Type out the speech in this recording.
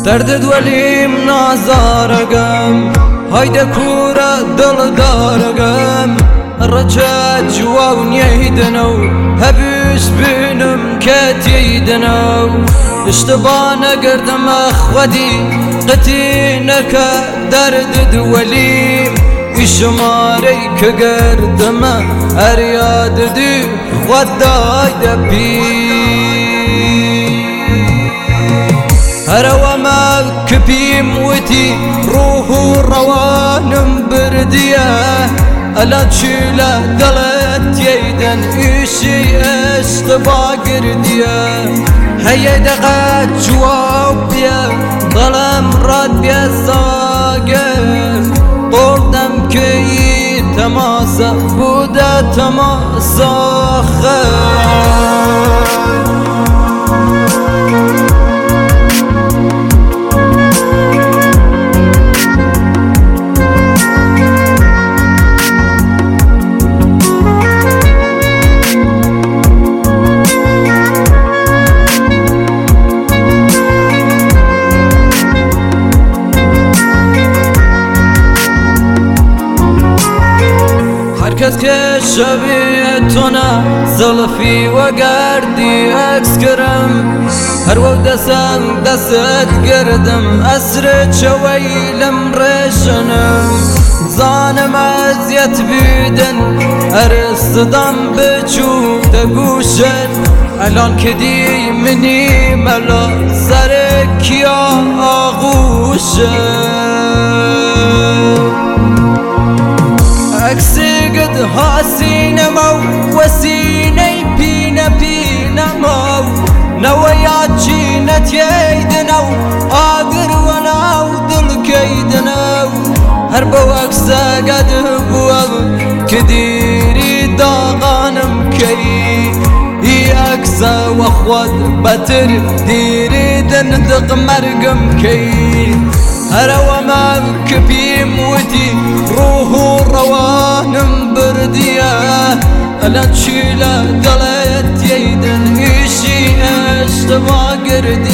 دردت ولیم نازارگم هایده کورا دل دارگم رجات جوا ونيدنو هبش بينم كاتيدنو اشتبانا قردم اخوتي قتينك درد دوليم الشماري كقردم ارياد دي وداي دبي هروا ما كبيم وتي روحو روانم برديه ألا تشيله دلت يدن إيشي اشتبا قرديا هيا دقات جواب بيا ظلم راد بيا ساقر طول دم كي تماسا بودا تماسا خير كس كشبيتنا زلفي وقردي اكسكرم هر وقت دسم دست قردم اسرت شوي لمرشنم زانم ازيت بيدن ارصدم بچوب تقوشن الان كدي مني ملا سرك يا آغوشن اكسي قد هاسين مو وسيني بينا مو نويات جينت ييدنو آقر وناو دل كيدنو هربو اكسا قد بوغ كديري داغانم كي هي اكسا واخوات بتر ديري دندق مرقم كي هروا ما كبيم ودي روحو روانم برديه ألا تشيله دلت يدن إيشي اشتبا قرديه